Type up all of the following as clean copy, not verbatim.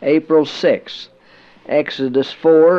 April 6th, Exodus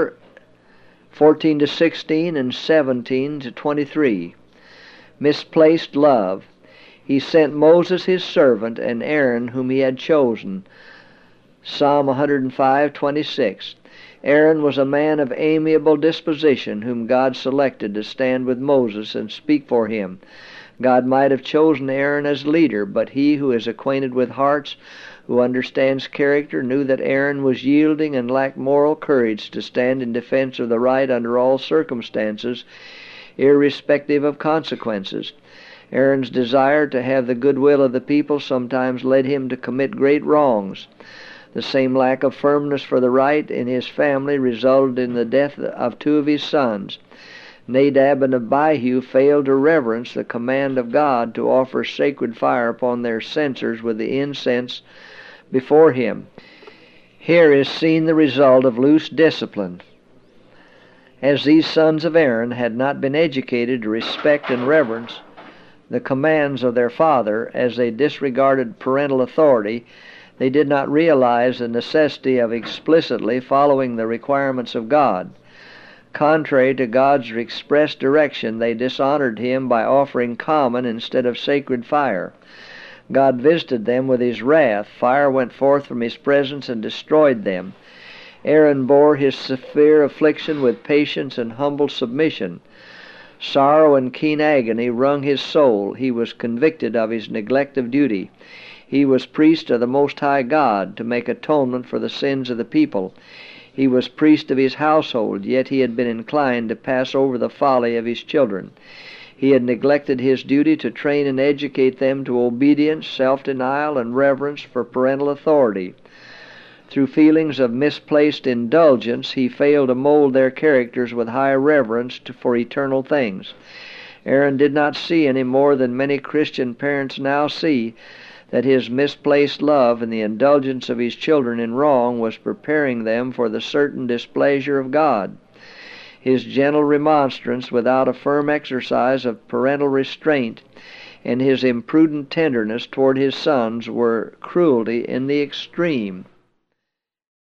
4:14 to 16 and 17 to 23. Misplaced love. He sent Moses his servant and Aaron whom he had chosen. Psalm 105:26. Aaron was a man of amiable disposition whom God selected to stand with Moses and speak for him. God might have chosen Aaron as leader, but he who is acquainted with hearts, who understands character, knew that Aaron was yielding and lacked moral courage to stand in defense of the right under all circumstances, irrespective of consequences. Aaron's desire to have the goodwill of the people sometimes led him to commit great wrongs. The same lack of firmness for the right in his family resulted in the death of two of his sons. Nadab and Abihu failed to reverence the command of God to offer sacred fire upon their censers with the incense before him. Here is seen the result of loose discipline. As these sons of Aaron had not been educated to respect and reverence the commands of their father, as they disregarded parental authority, they did not realize the necessity of explicitly following the requirements of God. Contrary to God's express direction, they dishonored him by offering common instead of sacred fire. God visited them with his wrath. Fire went forth from his presence and destroyed them. Aaron bore his severe affliction with patience and humble submission. Sorrow and keen agony wrung his soul. He was convicted of his neglect of duty. He was priest of the Most High God to make atonement for the sins of the people. He was priest of his household, yet he had been inclined to pass over the folly of his children. He had neglected his duty to train and educate them to obedience, self-denial, and reverence for parental authority. Through feelings of misplaced indulgence, he failed to mold their characters with high reverence for eternal things. Aaron did not see any more than many Christian parents now see that his misplaced love and the indulgence of his children in wrong was preparing them for the certain displeasure of God. His gentle remonstrance without a firm exercise of parental restraint and his imprudent tenderness toward his sons were cruelty in the extreme.